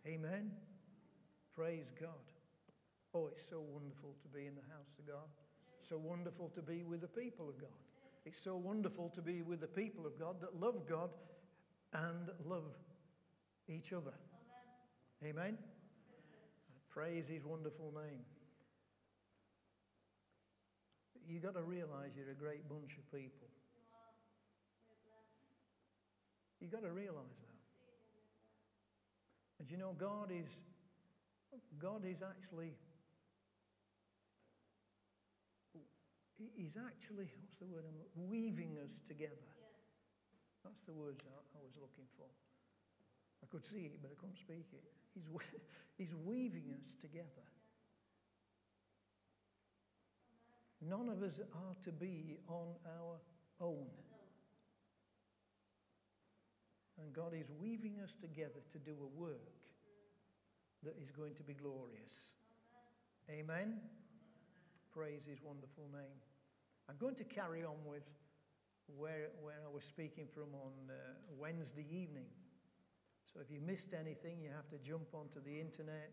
Amen. Praise God. Oh, it's so wonderful to be in the house of God. So wonderful to be with the people of God. It's so wonderful to be with the people of God that love God and love each other. Amen. Praise his wonderful name. You got to realize you're a great bunch of people. You got to realize that. And you know, God is actually, he's actually, what's the word? Weaving us together. That's the words I was looking for. I could see it, but I couldn't speak it. He's weaving us together. None of us are to be on our own. And God is weaving us together to do a work that is going to be glorious. Amen. Praise his wonderful name. I'm going to carry on with where I was speaking from on Wednesday evening. So if you missed anything, you have to jump onto the internet,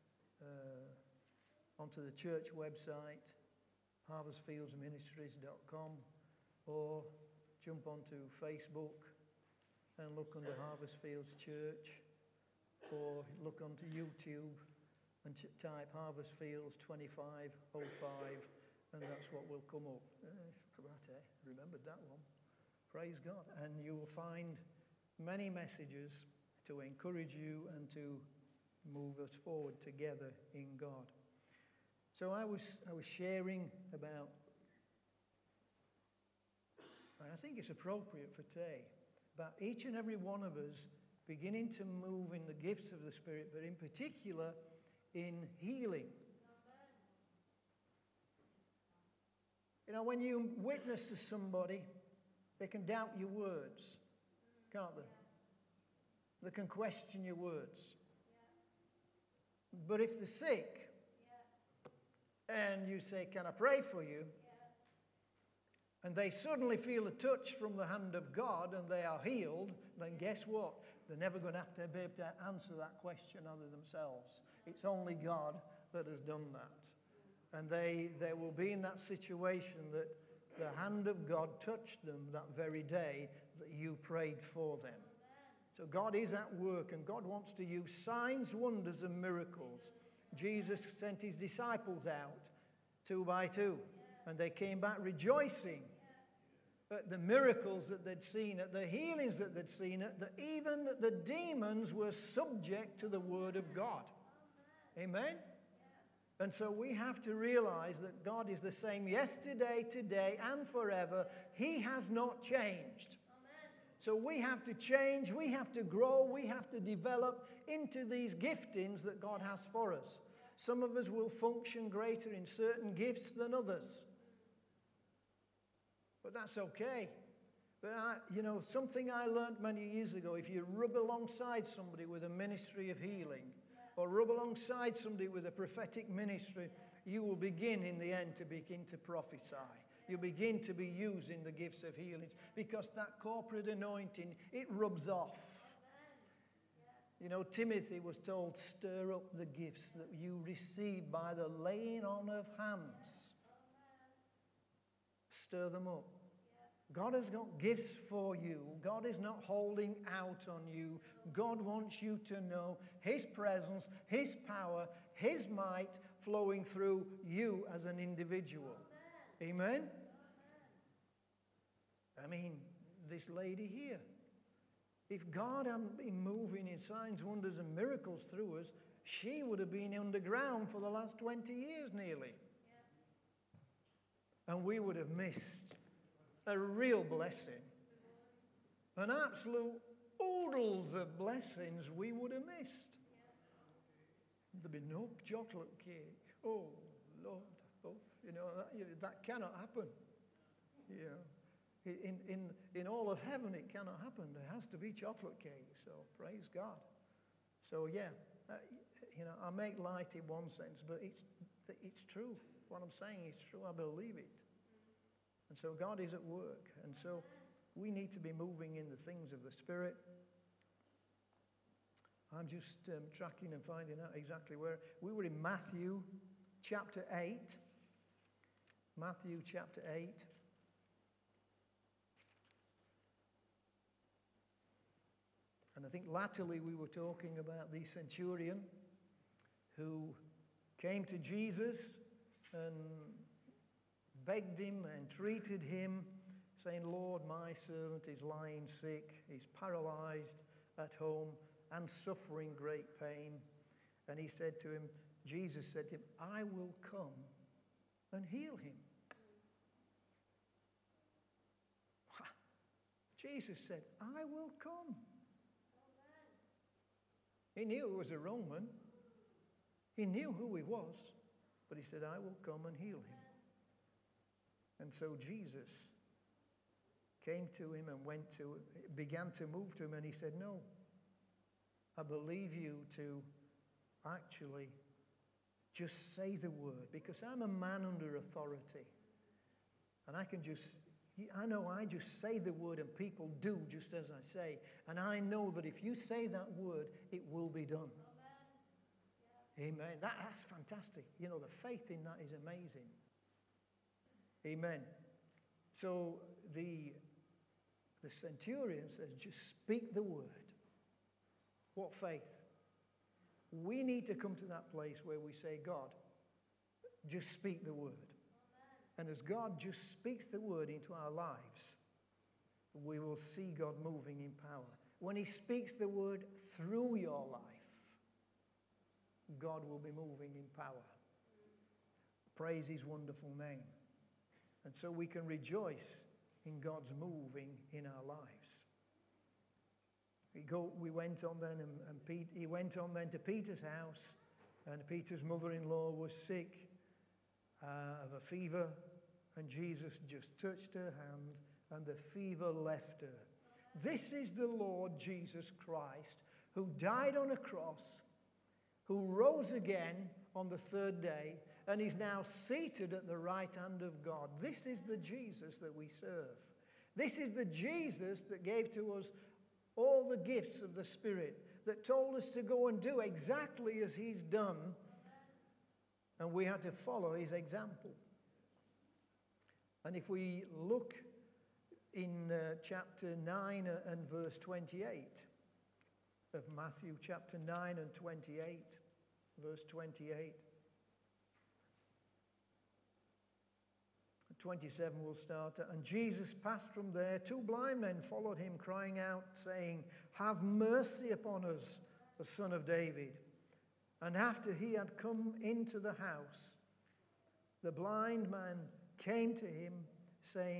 onto the church website, harvestfieldsministries.com, or jump onto Facebook and look under Harvest Fields Church, or look onto YouTube and type Harvest Fields 2505, and that's what will come up. Remembered that one. Praise God. And you will find many messages to encourage you and to move us forward together in God. So I was sharing about, and I think it's appropriate for today, about each and every one of us beginning to move in the gifts of the Spirit, but in particular in healing. You know, when you witness to somebody, they can doubt your words, can't they? They can question your words. But if they're sick, and you say, "Can I pray for you?" and they suddenly feel a touch from the hand of God and they are healed, then guess what? They're never going to have to be able to answer that question other themselves. It's only God that has done that. And they will be in that situation that the hand of God touched them that very day that you prayed for them. So God is at work, and God wants to use signs, wonders, and miracles. Jesus sent his disciples out 2 by 2, and they came back rejoicing at the miracles that they'd seen, at the healings that they'd seen, even that the demons were subject to the word of God. Amen? And so we have to realize that God is the same yesterday, today, and forever. He has not changed. So we have to change, we have to grow, we have to develop into these giftings that God has for us. Some of us will function greater in certain gifts than others. But that's okay. But something I learned many years ago, if you rub alongside somebody with a ministry of healing, or rub alongside somebody with a prophetic ministry, you will begin in the end to begin to prophesy. You begin to be used in the gifts of healings, because that corporate anointing, it rubs off. You know, Timothy was told, stir up the gifts that you receive by the laying on of hands. Stir them up. God has got gifts for you. God is not holding out on you. God wants you to know his presence, his power, his might flowing through you as an individual. Amen? I mean, this lady here, if God hadn't been moving in signs, wonders, and miracles through us, she would have been underground for the last 20 years nearly. And we would have missed a real blessing. An absolute oodles of blessings we would have missed. There'd be no chocolate cake. Oh, Lord. Oh, that cannot happen. In all of heaven, it cannot happen. There has to be chocolate cake. So praise God. So I make light in one sense, but it's true. What I'm saying is true. I believe it. And so God is at work. And so we need to be moving in the things of the Spirit. I'm just tracking and finding out exactly where. We were in Matthew chapter 8. Matthew chapter 8. And I think latterly we were talking about the centurion who came to Jesus and begged him, entreated him, saying, Lord, my servant is lying sick, he's paralyzed at home and suffering great pain. And he said to him, Jesus said to him, I will come and heal him. Jesus said, I will come. He knew he was a Roman. He knew who he was, but he said, I will come and heal him. And so Jesus came to him and began to move to him, and he said, no, I believe you to actually just say the word, because I'm a man under authority. And I know I just say the word and people do just as I say. And I know that if you say that word, it will be done. Amen. That's fantastic. You know, the faith in that is amazing. Amen. So the centurion says, just speak the word. What faith? We need to come to that place where we say, God, just speak the word. And as God just speaks the word into our lives, we will see God moving in power. When he speaks the word through your life, God will be moving in power. Praise his wonderful name. And so we can rejoice in God's moving in our lives. We went on then, and he went on then to Peter's house, and Peter's mother-in-law was sick of a fever, and Jesus just touched her hand, and the fever left her. This is the Lord Jesus Christ, who died on a cross, who rose again on the third day, and is now seated at the right hand of God. This is the Jesus that we serve. This is the Jesus that gave to us all the gifts of the Spirit, that told us to go and do exactly as he's done, and we had to follow his example. And if we look in chapter 9 and verse 28 of Matthew, chapter 9 and 28, verse 28. 27 will start. And Jesus passed from there. 2 blind men followed him, crying out, saying, have mercy upon us, the Son of David. And after he had come into the house, the blind man came to him, saying,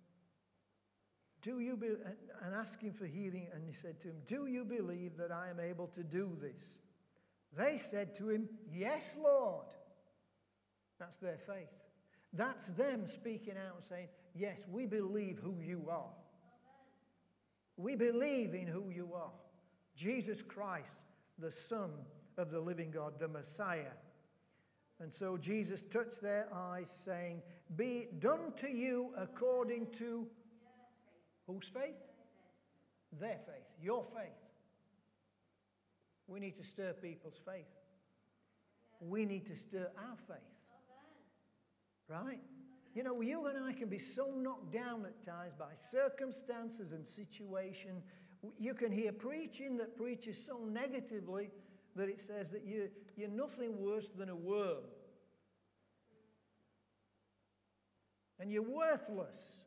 and asking for healing, and he said to him, do you believe that I am able to do this? They said to him, yes, Lord. That's their faith. That's them speaking out and saying, yes, we believe who you are. We believe in who you are. Jesus Christ, the Son of the living God, the Messiah. And so Jesus touched their eyes, saying, be it done to you according to whose faith? Their faith, your faith. We need to stir people's faith. We need to stir our faith. Right? You know, you and I can be so knocked down at times by circumstances and situation. You can hear preaching that preaches so negatively that it says that you're nothing worse than a worm. And you're worthless.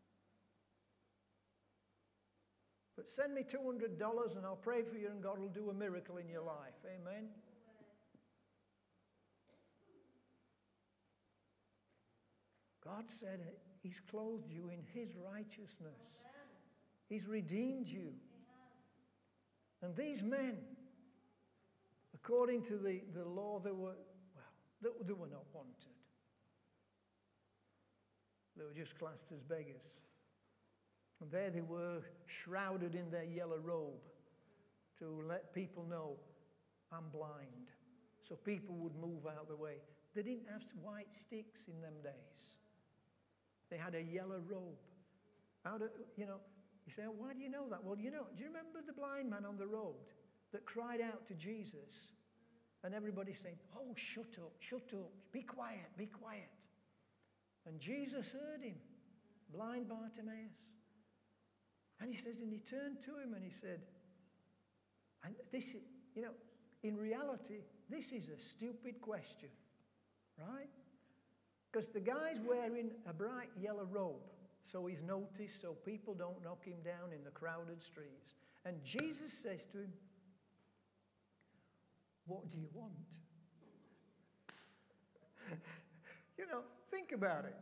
But send me $200 and I'll pray for you and God will do a miracle in your life. Amen? God said he's clothed you in his righteousness. He's redeemed you. And these men, according to the law, they were not wanted. They were just classed as beggars. And there they were, shrouded in their yellow robe to let people know, I'm blind. So people would move out of the way. They didn't have white sticks in them days. They had a yellow robe. You say, why do you know that? Well, do you remember the blind man on the road? that cried out to Jesus, and everybody's saying, oh, shut up, be quiet, be quiet. And Jesus heard him, blind Bartimaeus. And he says, and he turned to him and he said, and this, in reality, this is a stupid question, right? Because the guy's wearing a bright yellow robe, so he's noticed, so people don't knock him down in the crowded streets. And Jesus says to him, what do you want? Think about it.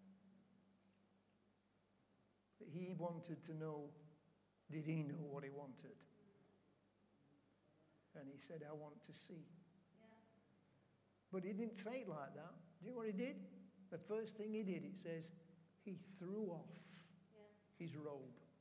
He wanted to know, did he know what he wanted? And he said, I want to see. Yeah. But he didn't say it like that. Do you know what he did? The first thing he did, it says, he threw off his robe.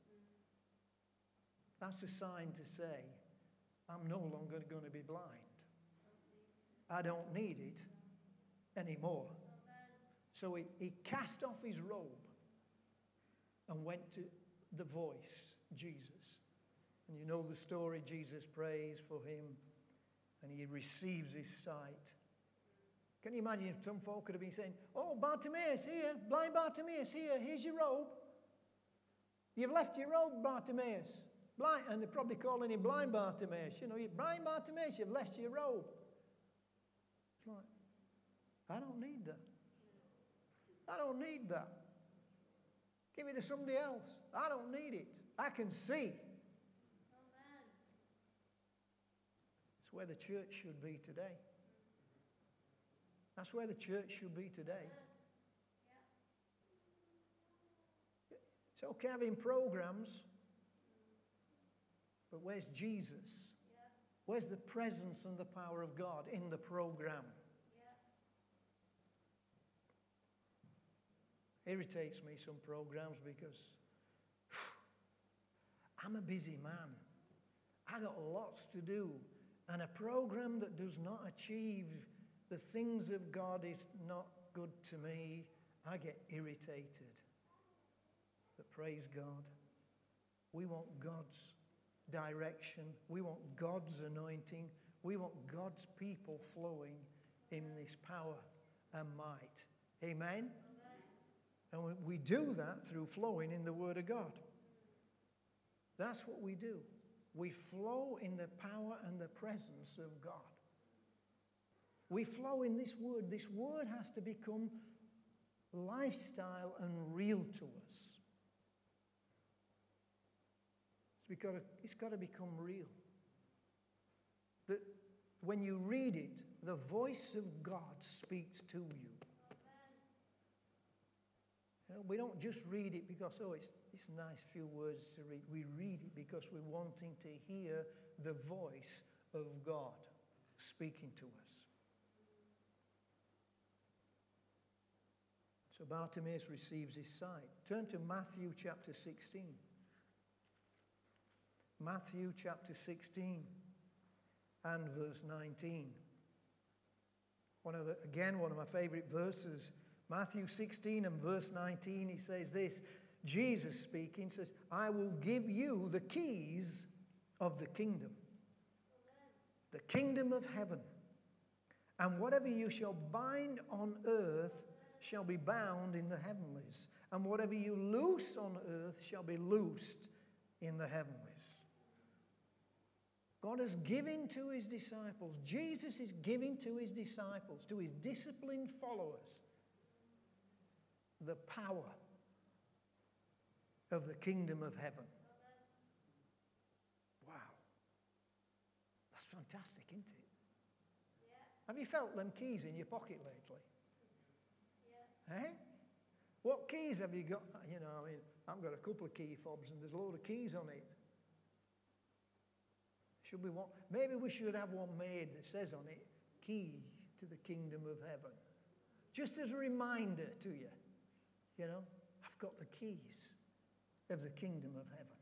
That's a sign to say, I'm no longer going to be blind. I don't need it anymore. So he cast off his robe and went to the voice, Jesus. And you know the story, Jesus prays for him and he receives his sight. Can you imagine if some folk could have been saying, oh, Bartimaeus, here, blind Bartimaeus, here's your robe. You've left your robe, Bartimaeus. Blind, and they're probably calling him blind Bartimaeus. You're blind Bartimaeus, you've left your robe. It's like, I don't need that. I don't need that. Give it to somebody else. I don't need it. I can see. It's where the church should be today. That's where the church should be today. It's okay having programs, but where's Jesus? Where's the presence and the power of God in the program? Irritates me, some programs, because I'm a busy man. I got lots to do. And a program that does not achieve the things of God is not good to me. I get irritated. But praise God. We want God's direction. We want God's anointing. We want God's people flowing in this power and might. Amen? And we do that through flowing in the Word of God. That's what we do. We flow in the power and the presence of God. We flow in this Word. This Word has to become lifestyle and real to us. It's got to become real. That when you read it, the voice of God speaks to you. We don't just read it because, it's a nice few words to read. We read it because we're wanting to hear the voice of God speaking to us. So Bartimaeus receives his sight. Turn to Matthew chapter 16. Matthew chapter 16 and verse 19. One of my favorite verses. Matthew 16 and verse 19, he says this, Jesus speaking says, I will give you the keys of the kingdom, the kingdom of heaven. And whatever you shall bind on earth shall be bound in the heavenlies. And whatever you loose on earth shall be loosed in the heavenlies. God has given to his disciples, Jesus is giving to his disciples, to his disciplined followers, the power of the kingdom of heaven. Wow. That's fantastic, isn't it? Yeah. Have you felt them keys in your pocket lately? Yeah. Eh? What keys have you got? I've got a couple of key fobs and there's a load of keys on it. Maybe we should have one made that says on it, key to the kingdom of heaven. Just as a reminder to you. I've got the keys of the kingdom of heaven.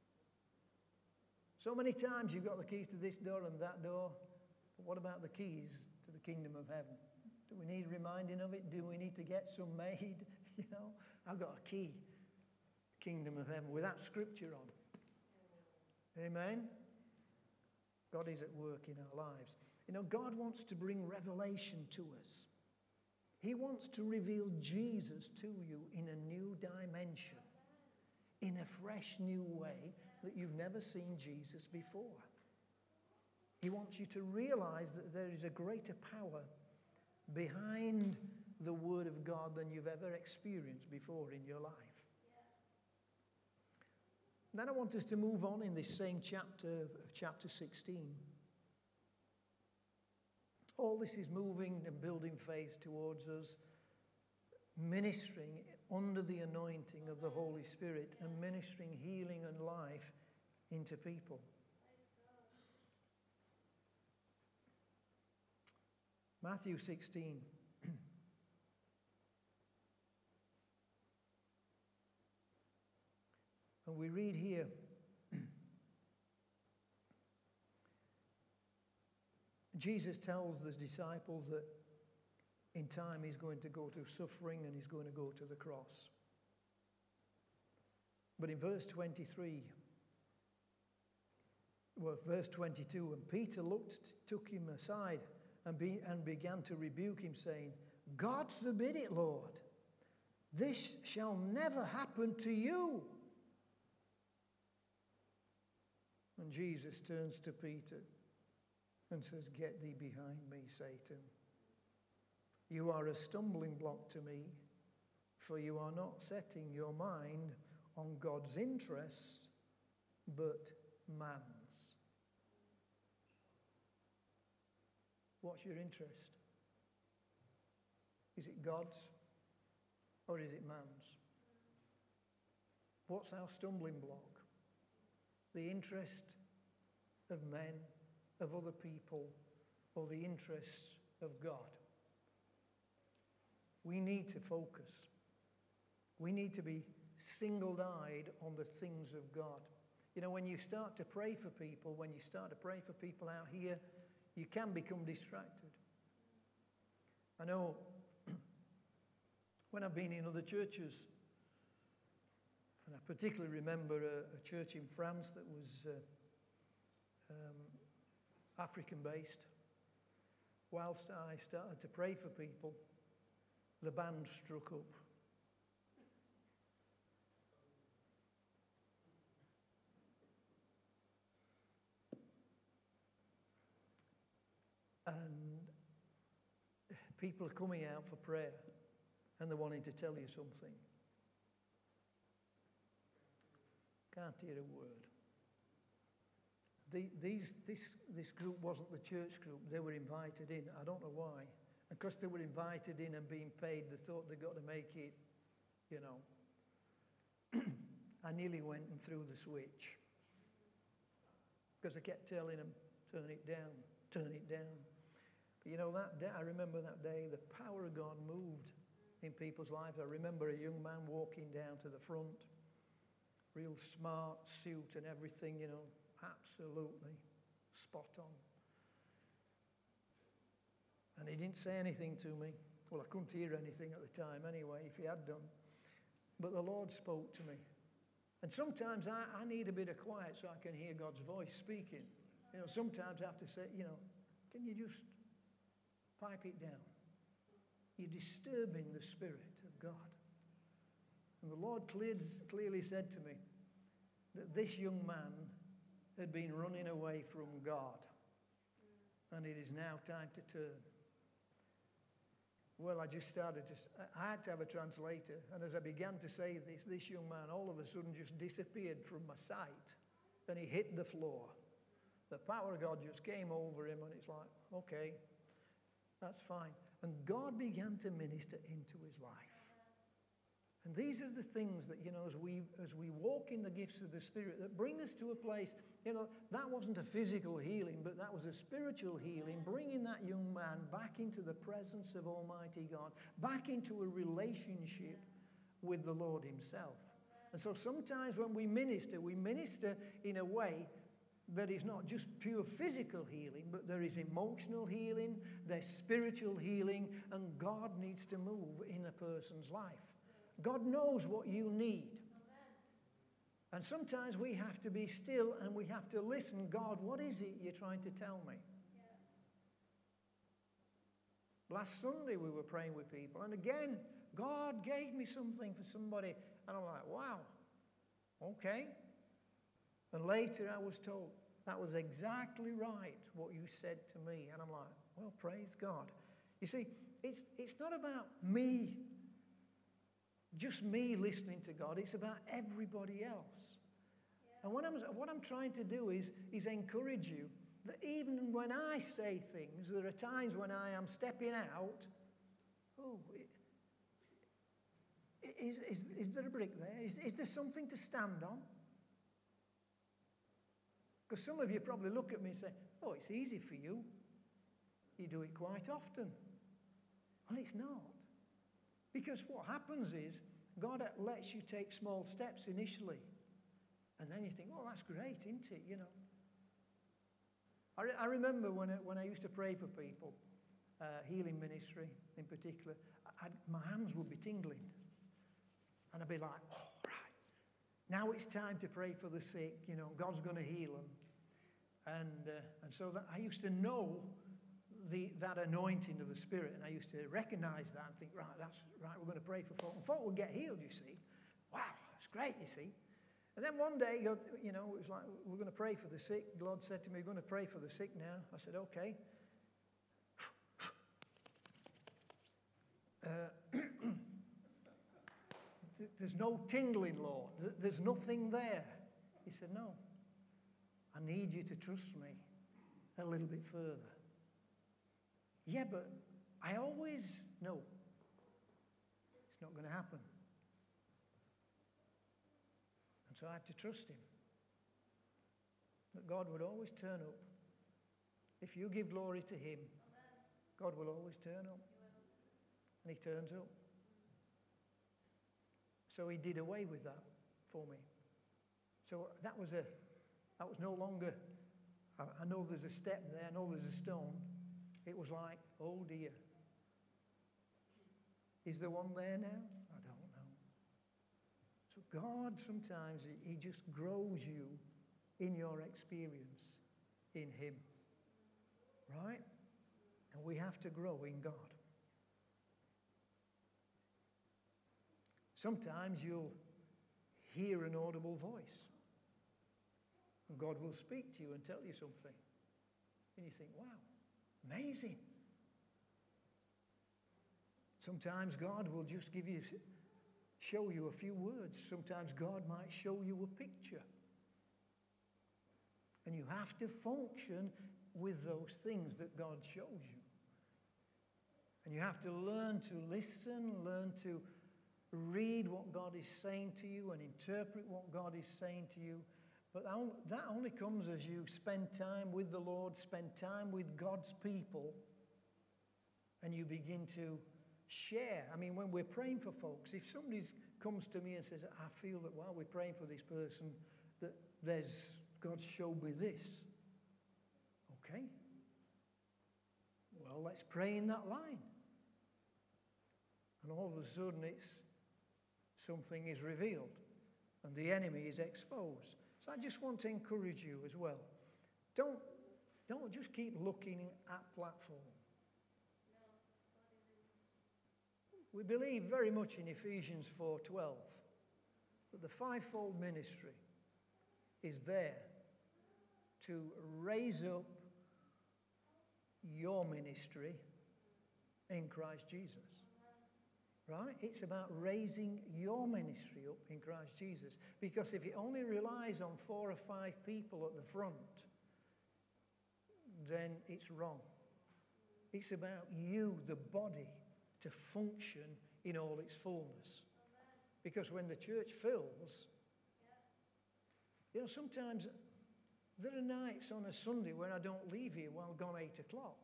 So many times you've got the keys to this door and that door. But what about the keys to the kingdom of heaven? Do we need reminding of it? Do we need to get some made? I've got a key. Kingdom of heaven with that scripture on. Amen? God is at work in our lives. You know, God wants to bring revelation to us. He wants to reveal Jesus to you in a new dimension, in a fresh new way that you've never seen Jesus before. He wants you to realize that there is a greater power behind the Word of God than you've ever experienced before in your life. And then I want us to move on in this same chapter, chapter 16. All this is moving and building faith towards us, ministering under the anointing of the Holy Spirit and ministering healing and life into people. Matthew 16. And we read here, Jesus tells the disciples that in time he's going to go to suffering and he's going to go to the cross. But in verse 22, and Peter took him aside and began to rebuke him, saying, God forbid it, Lord. This shall never happen to you. And Jesus turns to Peter and says, get thee behind me, Satan. You are a stumbling block to me, for you are not setting your mind on God's interests, but man's. What's your interest? Is it God's or is it man's? What's our stumbling block? The interest of men, of other people, or the interests of God? We need to focus. We need to be single-eyed on the things of God. You know, when you start to pray for people, out here, you can become distracted. I know when I've been in other churches, and I particularly remember a church in France that was African-based. Whilst I started to pray for people, the band struck up. And people are coming out for prayer and they're wanting to tell you something. Can't hear a word. This group wasn't the church group. They were invited in. I don't know why. And because they were invited in and being paid, they thought they got to make it, you know. I nearly went and threw the switch. Because I kept telling them, turn it down, turn it down. But you know, that day, I remember that day, the power of God moved in people's lives. I remember a young man walking down to the front, real smart suit and everything, you know, absolutely spot on. And he didn't say anything to me. Well, I couldn't hear anything at the time anyway, if he had done. But the Lord spoke to me. And sometimes I need a bit of quiet so I can hear God's voice speaking. You know, sometimes I have to say, you know, can you just pipe it down? You're disturbing the Spirit of God. And the Lord clearly said to me that this young man had been running away from God. And it is now time to turn. Well, I just started to, I had to have a translator. And as I began to say this young man all of a sudden just disappeared from my sight. And he hit the floor. The power of God just came over him and it's like, okay, that's fine. And God began to minister into his life. And these are the things that, you know, as we walk in the gifts of the Spirit that bring us to a place, you know, that wasn't a physical healing, but that was a spiritual healing, bringing that young man back into the presence of Almighty God, back into a relationship with the Lord himself. And so sometimes when we minister in a way that is not just pure physical healing, but there is emotional healing, there's spiritual healing, and God needs to move in a person's life. God knows what you need. And sometimes we have to be still and we have to listen. God, what is it you're trying to tell me? Yeah. Last Sunday we were praying with people, and again, God gave me something for somebody, and I'm like, wow, okay. And later I was told, that was exactly right, what you said to me. And I'm like, well, praise God. You see, it's not about me, just me listening to God. It's about everybody else. Yeah. And what I'm trying to do is encourage you that even when I say things, there are times when I am stepping out. Oh, is there a brick there? Is there something to stand on? Because some of you probably look at me and say, oh, it's easy for you. You do it quite often. Well, it's not. Because what happens is God lets you take small steps initially. And then you think, oh, that's great, isn't it? You know. I remember when I used to pray for people, healing ministry in particular, my hands would be tingling. And I'd be like, oh, right. Now it's time to pray for the sick. You know, God's going to heal them. And so that I used to know that anointing of the Spirit, and I used to recognize that and think, right, that's right, we're going to pray for folk. And folk would get healed, you see. Wow, that's great, you see. And then one day, God, you know, it was like, we're going to pray for the sick. The Lord said to me, we're going to pray for the sick now. I said, okay. There's no tingling, Lord. There's nothing there. He said, no. I need you to trust me a little bit further. Yeah, but I always know it's not going to happen. And so I had to trust him. That God would always turn up. If you give glory to him, God will always turn up. And he turns up. So he did away with that for me. So that was no longer, I know there's a step there, I know there's a stone. It was like, oh dear. Is there one there now? I don't know. So God sometimes, he just grows you in your experience in him. Right? And we have to grow in God. Sometimes you'll hear an audible voice. And God will speak to you and tell you something. And you think, wow, amazing. Sometimes God will just show you a few words. Sometimes God might show you a picture. And you have to function with those things that God shows you. And you have to learn to listen, learn to read what God is saying to you and interpret what God is saying to you. But that only comes as you spend time with the Lord, spend time with God's people, and you begin to share. I mean, when we're praying for folks, if somebody comes to me and says, I feel that while we're praying for this person, that God showed me this. Okay. Well, let's pray in that line. And all of a sudden something is revealed and the enemy is exposed. So I just want to encourage you as well. Don't just keep looking at platform. We believe very much in Ephesians 4:12 that the fivefold ministry is there to raise up your ministry in Christ Jesus. Right? It's about raising your ministry up in Christ Jesus. Because if it only relies on 4 or 5 people at the front, then it's wrong. It's about you, the body, to function in all its fullness. Because when the church fills, you know, sometimes there are nights on a Sunday when I don't leave here while gone 8 o'clock.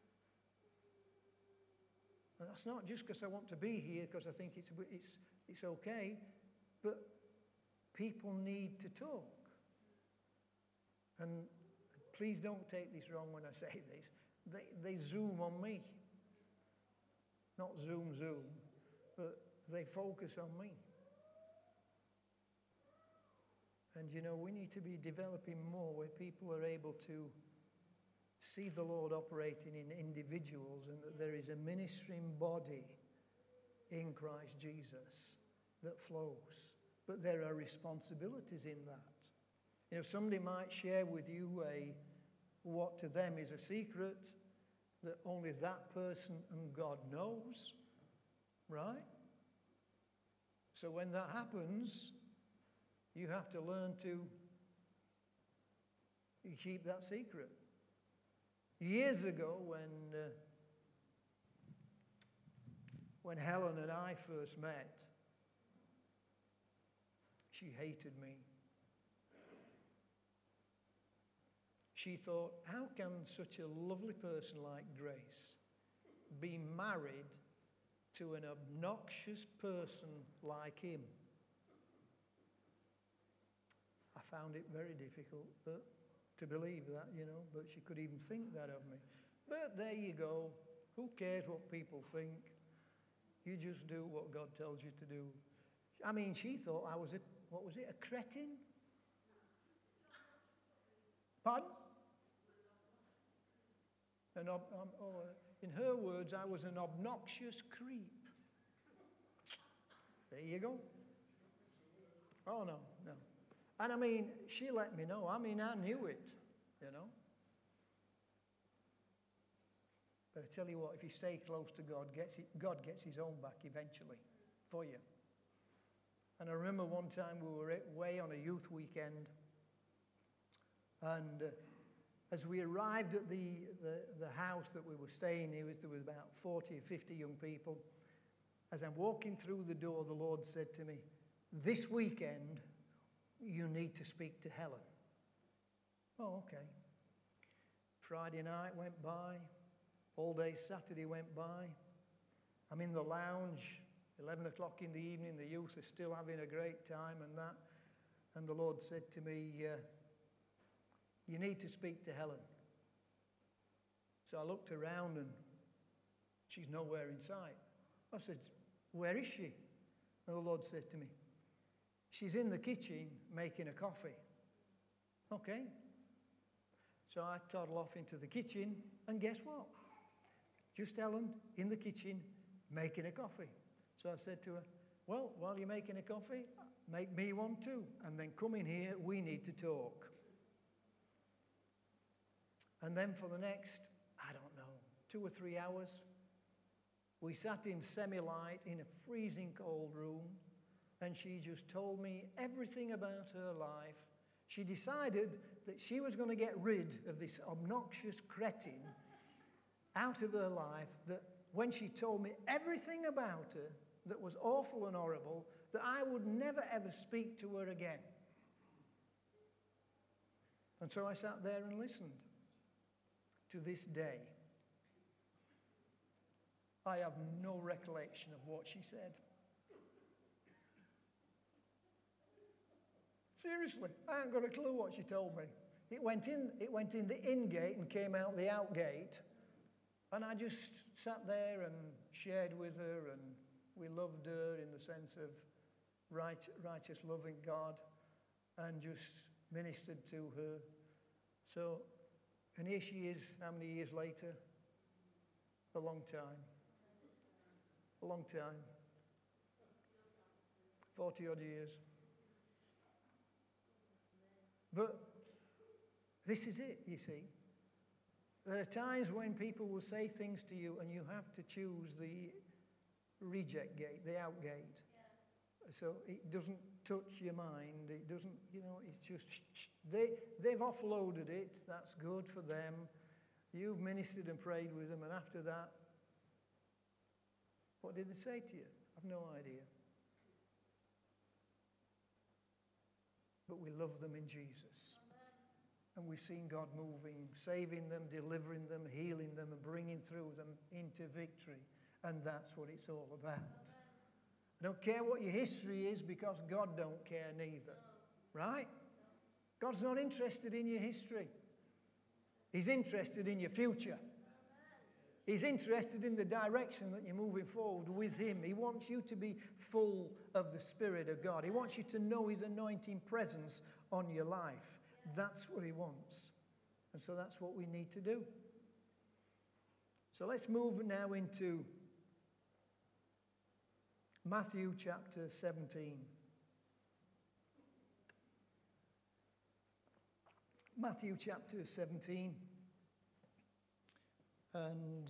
And that's not just because I want to be here, because I think it's okay, but people need to talk. And please don't take this wrong when I say this. They Zoom on me. Not Zoom, but they focus on me. And we need to be developing more where people are able to see the Lord operating in individuals, and that there is a ministering body in Christ Jesus that flows. But there are responsibilities in that. Somebody might share with you what to them is a secret that only that person and God knows, right? So when that happens, you have to learn to keep that secret. Years ago, when Helen and I first met, she hated me. She thought, how can such a lovely person like Grace be married to an obnoxious person like him? I found it very difficult to believe that, but she could even think that of me. But there you go. Who cares what people think? You just do what God tells you to do. I mean, she thought I was a cretin? Pardon? In her words, I was an obnoxious creep. There you go. Oh, no. And I mean, she let me know. I mean, I knew it, But I tell you what, if you stay close to God, God gets his own back eventually for you. And I remember one time we were away on a youth weekend, and as we arrived at the house that we were staying in, there was about 40 or 50 young people. As I'm walking through the door, the Lord said to me, this weekend, you need to speak to Helen. Oh, okay. Friday night went by. All day Saturday went by. I'm in the lounge, 11 o'clock in the evening. The youth are still having a great time and that. And the Lord said to me, you need to speak to Helen. So I looked around and she's nowhere in sight. I said, where is she? And the Lord said to me, she's in the kitchen making a coffee. Okay. So I toddle off into the kitchen, and guess what? Just Helen in the kitchen making a coffee. So I said to her, well, while you're making a coffee, make me one too, and then come in here, we need to talk. And then for the next, 2 or 3 hours, we sat in semi-light in a freezing cold room, and she just told me everything about her life. She decided that she was going to get rid of this obnoxious cretin out of her life, that when she told me everything about her that was awful and horrible, that I would never ever speak to her again. And so I sat there and listened. To this day, I have no recollection of what she said. Seriously, I haven't got a clue what she told me. It went in the in gate and came out the out gate. And I just sat there and shared with her, and we loved her in the sense of righteous loving God, and just ministered to her. So, and here she is, how many years later? A long time. A long time. 40 odd years. But this is it, you see. There are times when people will say things to you and you have to choose the reject gate, the out gate. Yeah. So it doesn't touch your mind. It doesn't, it's just, they've offloaded it. That's good for them. You've ministered and prayed with them, and after that, what did they say to you? I've no idea. But we love them in Jesus. And we've seen God moving, saving them, delivering them, healing them, and bringing through them into victory. And that's what it's all about. I don't care what your history is, because God don't care neither. Right? God's not interested in your history. He's interested in your future. He's interested in the direction that you're moving forward with Him. He wants you to be full of the Spirit of God. He wants you to know His anointing presence on your life. That's what he wants. And so that's what we need to do. So let's move now into Matthew chapter 17. Matthew chapter 17. And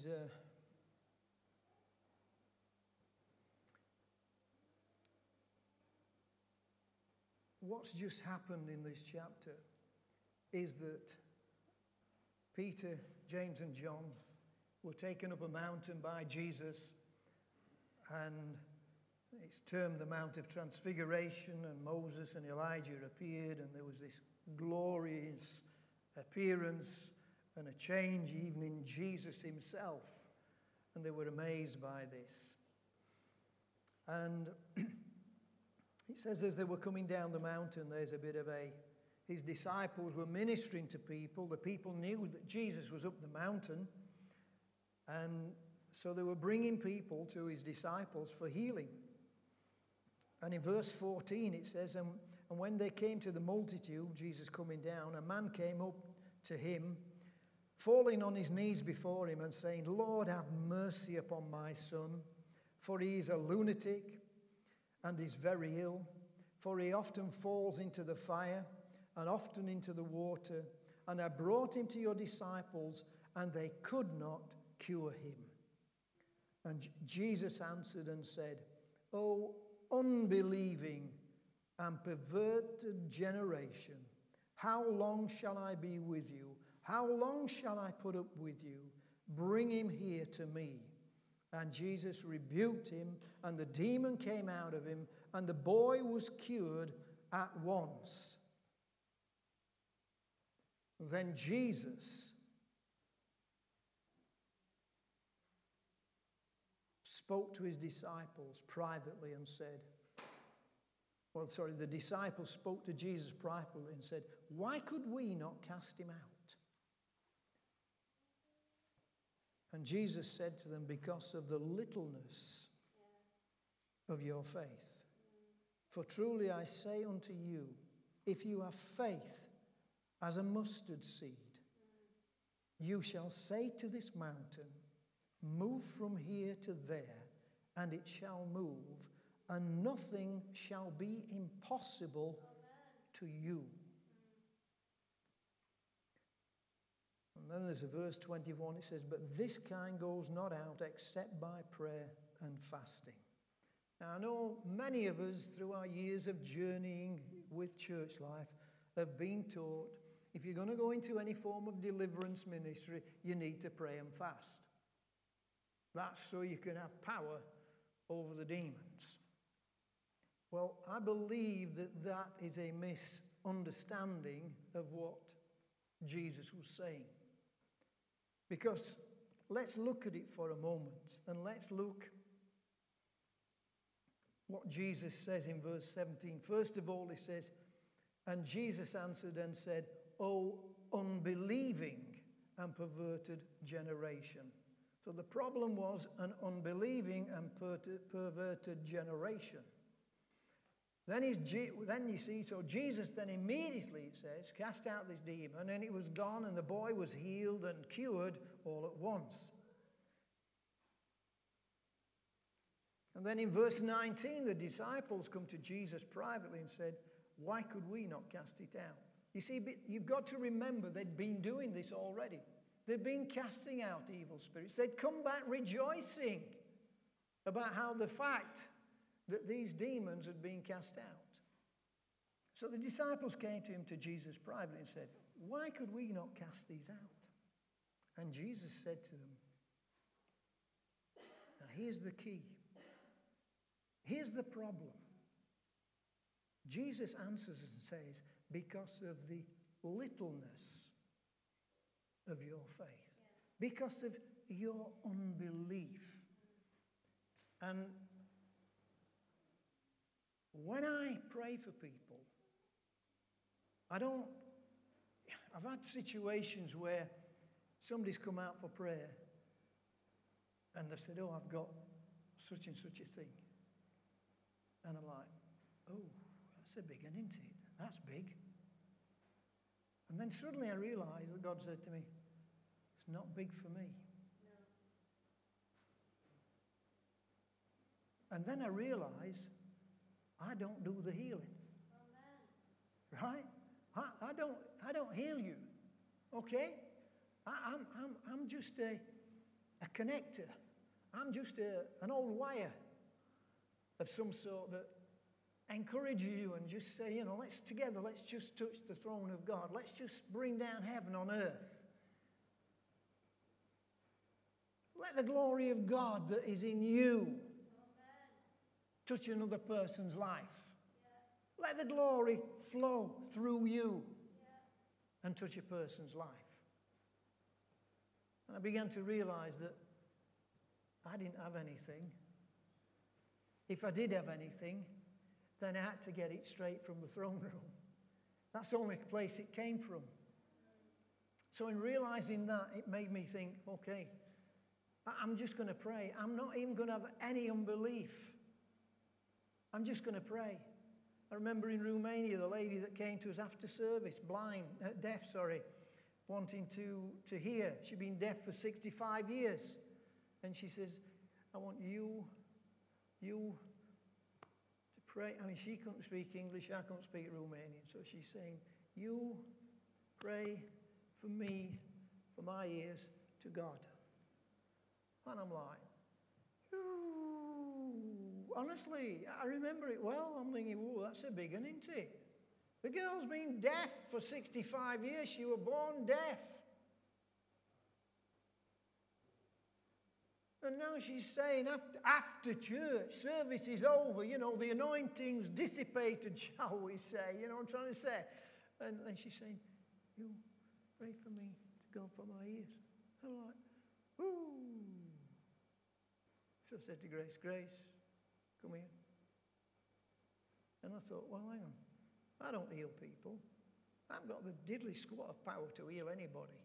what's just happened in this chapter is that Peter, James, and John were taken up a mountain by Jesus, and it's termed the Mount of Transfiguration, and Moses and Elijah appeared, and there was this glorious appearance and a change even in Jesus himself, and they were amazed by this. And it says as they were coming down the mountain, there's a bit of his disciples were ministering to people. The people knew that Jesus was up the mountain, and so they were bringing people to his disciples for healing. And in verse 14 it says, and when they came to the multitude, Jesus coming down, a man came up to him, falling on his knees before him and saying, Lord, have mercy upon my son, for he is a lunatic and is very ill, for he often falls into the fire and often into the water, and I brought him to your disciples, and they could not cure him. And Jesus answered and said, O unbelieving and perverted generation, how long shall I be with you? How long shall I put up with you? Bring him here to me. And Jesus rebuked him, and the demon came out of him, and the boy was cured at once. Then Jesus spoke to his disciples privately and said, the disciples spoke to Jesus privately and said, why could we not cast him out? And Jesus said to them, because of the littleness of your faith. For truly I say unto you, if you have faith as a mustard seed, you shall say to this mountain, move from here to there, and it shall move, and nothing shall be impossible to you. And then there's a verse 21, it says, but this kind goes not out except by prayer and fasting. Now I know many of us through our years of journeying with church life have been taught if you're going to go into any form of deliverance ministry, you need to pray and fast. That's so you can have power over the demons. Well, I believe that that is a misunderstanding of what Jesus was saying. Because let's look at it for a moment, and let's look what Jesus says in verse 17. First of all, he says, and Jesus answered and said, O unbelieving and perverted generation. So the problem was an unbelieving and perverted generation. Then you see, so Jesus then immediately, it says, cast out this demon, and it was gone, and the boy was healed and cured all at once. And then in verse 19, the disciples come to Jesus privately and said, why could we not cast it out? You see, you've got to remember they'd been doing this already. They'd been casting out evil spirits. They'd come back rejoicing about how the fact that these demons had been cast out. So the disciples came to him, to Jesus privately, and said, why could we not cast these out? And Jesus said to them, now here's the key. Here's the problem. Jesus answers and says, because of the littleness of your faith. Because of your unbelief. And when I pray for people, I've had situations where somebody's come out for prayer and they've said, oh, I've got such and such a thing. And I'm like, oh, that's a big one, isn't it? That's big. And then suddenly I realized that God said to me, it's not big for me. No. And then I realized I don't do the healing. Amen. Right? I don't heal you. Okay? I'm just a connector. I'm just an old wire of some sort that encourages you and just say, let's just touch the throne of God. Let's just bring down heaven on earth. Let the glory of God that is in you touch another person's life. Let the glory flow through you and touch a person's life. And I began to realize that I didn't have anything. If I did have anything, then I had to get it straight from the throne room. That's the only place it came from. So in realizing that, it made me think, okay, I'm just going to pray. I'm not even going to have any unbelief. I'm just going to pray. I remember in Romania, the lady that came to us after service, deaf, wanting to hear. She'd been deaf for 65 years. And she says, I want you to pray. I mean, she couldn't speak English, I couldn't speak Romanian. So she's saying, you pray for me, for my ears, to God. And I'm like, honestly, I remember it well. I'm thinking, that's a big one, isn't it? The girl's been deaf for 65 years. She was born deaf. And now she's saying after church, service is over, the anointing's dissipated, shall we say. You know what I'm trying to say? And she's saying, you pray for me to God for my ears. I'm like, ooh. So I said to Grace, come here. And I thought, well, hang on. I don't heal people. I've got the diddly squat of power to heal anybody.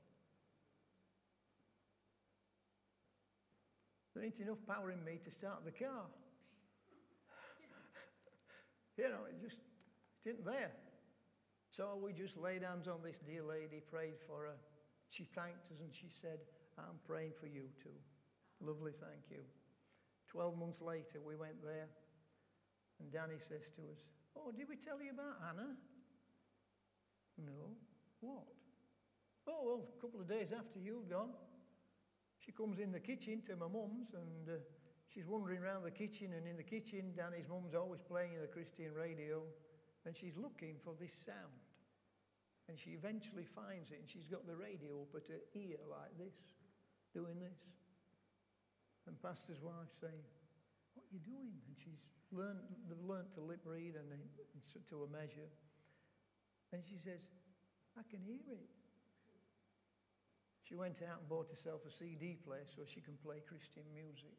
There ain't enough power in me to start the car. It just isn't there. So we just laid hands on this dear lady, prayed for her. She thanked us and she said, I'm praying for you too. Lovely, thank you. 12 months later, we went there. And Danny says to us, oh, did we tell you about Hannah? No. What? Oh, well, a couple of days after you'd gone, she comes in the kitchen to my mum's and she's wandering around the kitchen, and in the kitchen, Danny's mum's always playing the Christian radio, and she's looking for this sound. And she eventually finds it, and she's got the radio up at her ear like this, doing this. And Pastor's wife saying, what are you doing? And they've learned to lip read and to a measure. And she says, I can hear it. She went out and bought herself a CD player so she can play Christian music.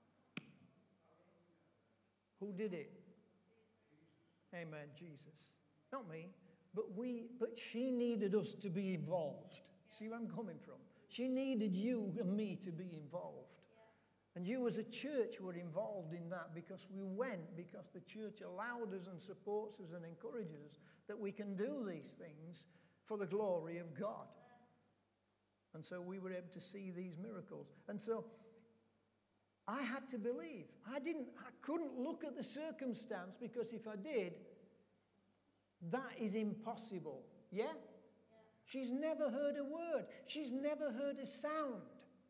Who did it? Amen, Jesus. Not me, but she needed us to be involved. See where I'm coming from? She needed you and me to be involved. And you as a church were involved in that because the church allowed us and supports us and encourages us that we can do these things for the glory of God. And so we were able to see these miracles. And so I had to believe. I couldn't look at the circumstance, because if I did, that is impossible. Yeah? She's never heard a word. She's never heard a sound.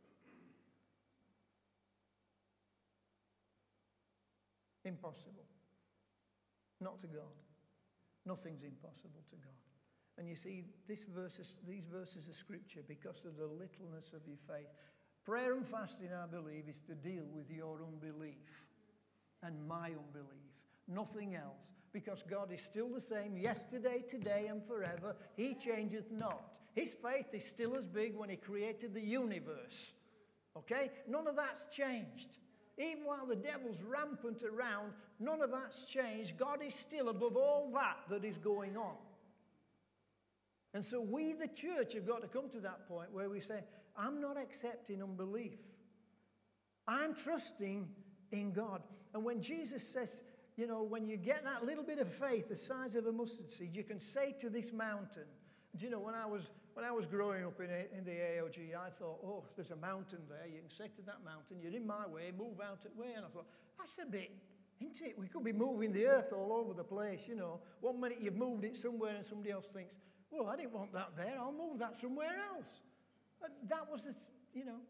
Impossible. Not to God. Nothing's impossible to God. And you see, these verses of Scripture, because of the littleness of your faith. Prayer and fasting, I believe, is to deal with your unbelief and my unbelief. Nothing else. Because God is still the same yesterday, today, and forever. He changeth not. His faith is still as big when He created the universe. Okay? None of that's changed. Even while the devil's rampant around, none of that's changed. God is still above all that is going on. And so we, the church, have got to come to that point where we say, I'm not accepting unbelief. I'm trusting in God. And when Jesus says, when you get that little bit of faith the size of a mustard seed, you can say to this mountain, Do you know, when I was growing up in the AOG, I thought, oh, there's a mountain there. You can sit to that mountain. You're in my way. Move out of the way. And I thought, that's a bit, isn't it? We could be moving the earth all over the place, you know. 1 minute you've moved it somewhere and somebody else thinks, well, I didn't want that there. I'll move that somewhere else. That was, you know.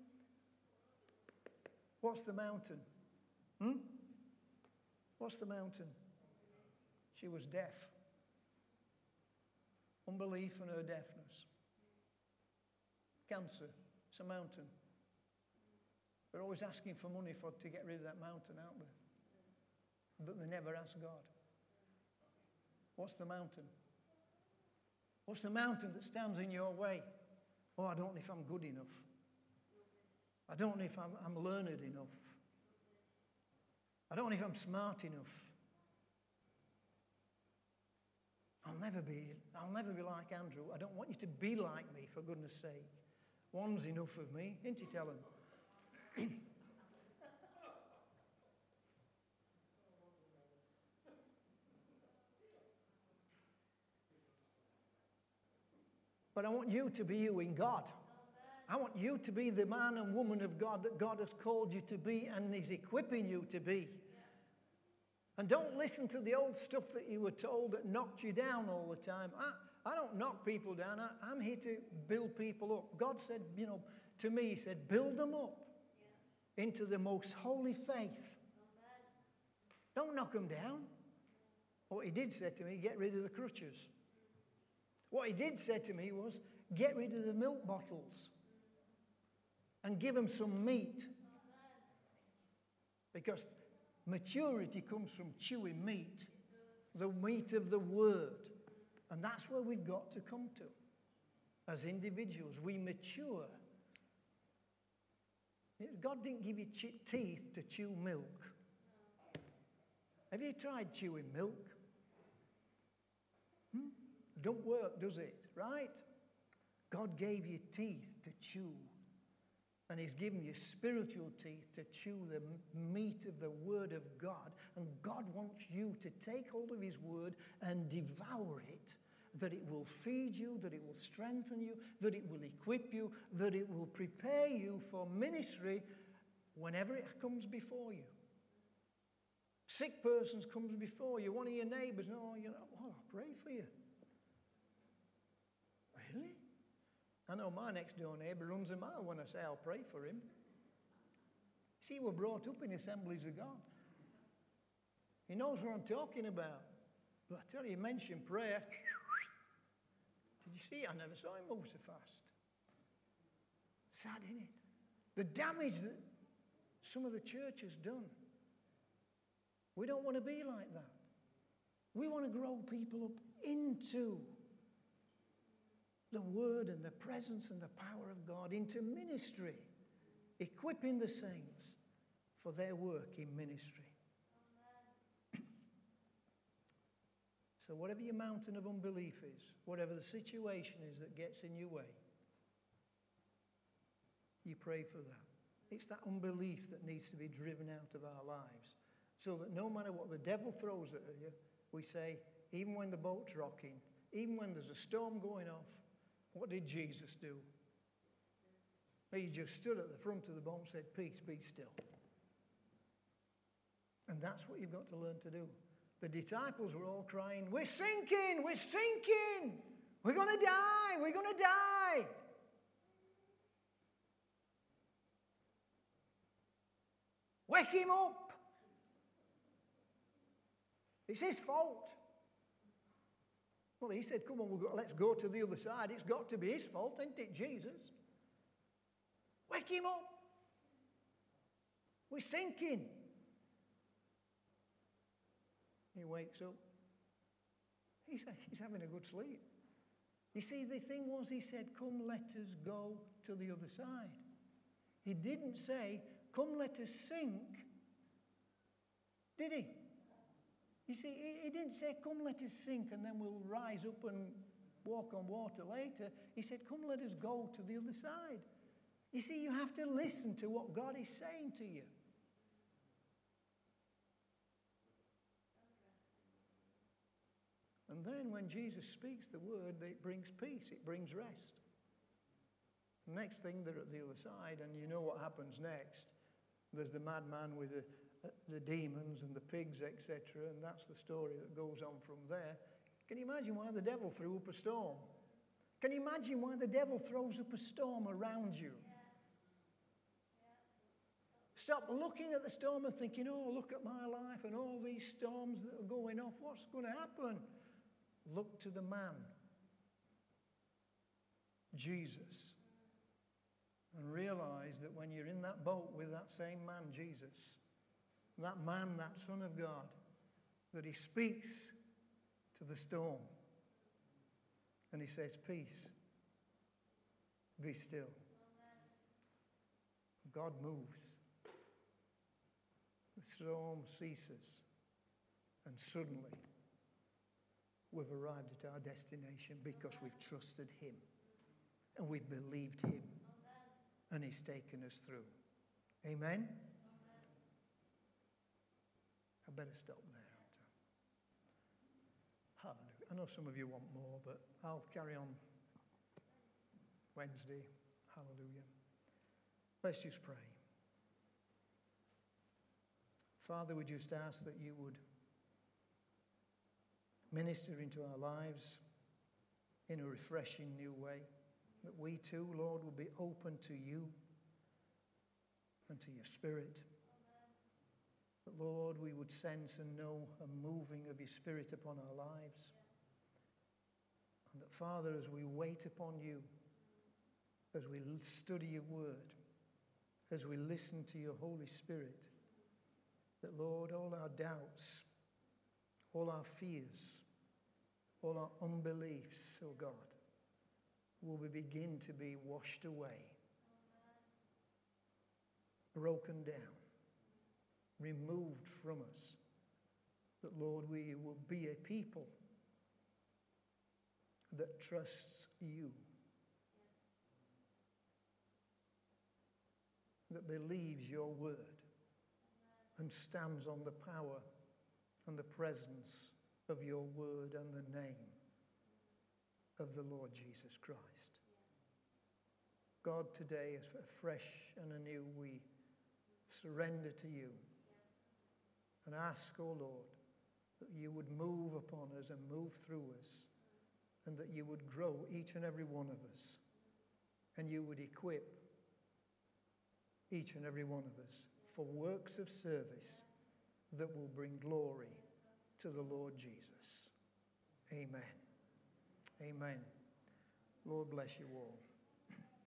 What's the mountain? What's the mountain? She was deaf. Unbelief and her deafness. Cancer, it's a mountain. They're always asking for money to get rid of that mountain, aren't they? But they never ask God. What's the mountain? What's the mountain that stands in your way? Oh, I don't know if I'm good enough. I don't know if I'm learned enough. I don't know if I'm smart enough. I'll never be like Andrew. I don't want you to be like me, for goodness sake. One's enough of me, isn't it, Ellen? But I want you to be you in God. I want you to be the man and woman of God that God has called you to be and is equipping you to be. And don't listen to the old stuff that you were told that knocked you down all the time. I don't knock people down. I'm here to build people up. God said, you know, to me, he said, build them up into the most holy faith. Don't knock them down. What he did say to me, get rid of the crutches. What he did say to me was, get rid of the milk bottles and give them some meat. Because maturity comes from chewing meat, the meat of the word. And that's where we've got to come to. As individuals, we mature. God didn't give you teeth to chew milk. Have you tried chewing milk? Don't work, does it? Right? God gave you teeth to chew. And he's given you spiritual teeth to chew the meat of the word of God. And God wants you to take hold of his word and devour it, that it will feed you, that it will strengthen you, that it will equip you, that it will prepare you for ministry whenever it comes before you. Sick persons comes before you. One of your neighbours, no, you know, oh, I'll pray for you. Really? I know my next door neighbour runs a mile when I say I'll pray for him. See, we're brought up in Assemblies of God. He knows what I'm talking about. But I tell you, mention prayer. Did you see? I never saw him move so fast. Sad, isn't it? The damage that some of the church has done. We don't want to be like that. We want to grow people up into the word and the presence and the power of God, into ministry, equipping the saints for their work in ministry. So whatever your mountain of unbelief is, whatever the situation is that gets in your way, you pray for that. It's that unbelief that needs to be driven out of our lives, so that no matter what the devil throws at you, we say, even when the boat's rocking, even when there's a storm going off, what did Jesus do? He just stood at the front of the boat and said, peace, be still. And that's what you've got to learn to do. The disciples were all crying, we're sinking, we're sinking. We're going to die, we're going to die. Wake him up. It's his fault. Well, he said, come on, let's go to the other side. It's got to be his fault, isn't it, Jesus? Wake him up. We're sinking. He wakes up. He's having a good sleep. You see, the thing was, he said, come, let us go to the other side. He didn't say, come, let us sink. Did he? You see, he didn't say, come, let us sink and then we'll rise up and walk on water later. He said, come, let us go to the other side. You see, you have to listen to what God is saying to you. And then when Jesus speaks the word, it brings peace, it brings rest. Next thing, they're at the other side, and you know what happens next. There's the madman with the demons and the pigs, etc., and that's the story that goes on from there. Can you imagine why the devil threw up a storm? Can you imagine why the devil throws up a storm around you? Stop looking at the storm and thinking, oh, look at my life and all these storms that are going off. What's going to happen? Look to the man, Jesus, and realize that when you're in that boat with that same man, Jesus, that man, that Son of God, that he speaks to the storm and he says, peace, be still. God moves. The storm ceases, and suddenly we've arrived at our destination because we've trusted him and we've believed him, and he's taken us through. Amen? I better stop there. Hallelujah. I know some of you want more, but I'll carry on Wednesday. Hallelujah. Let's just pray. Father, we just ask that you would minister into our lives in a refreshing new way. That we too, Lord, will be open to you and to your Spirit. That, Lord, we would sense and know a moving of your Spirit upon our lives. And that, Father, as we wait upon you, as we study your word, as we listen to your Holy Spirit, that, Lord, all our doubts, all our fears, all our unbeliefs, oh God, will begin to be washed away, broken down, removed from us. That, Lord, we will be a people that trusts you, that believes your word, and stands on the power and the presence of your word and the name of the Lord Jesus Christ. God, today, as fresh and anew, we surrender to you and ask, oh Lord, that you would move upon us and move through us, and that you would grow each and every one of us, and you would equip each and every one of us for works of service that will bring glory to the Lord Jesus. Amen. Amen. Lord bless you all.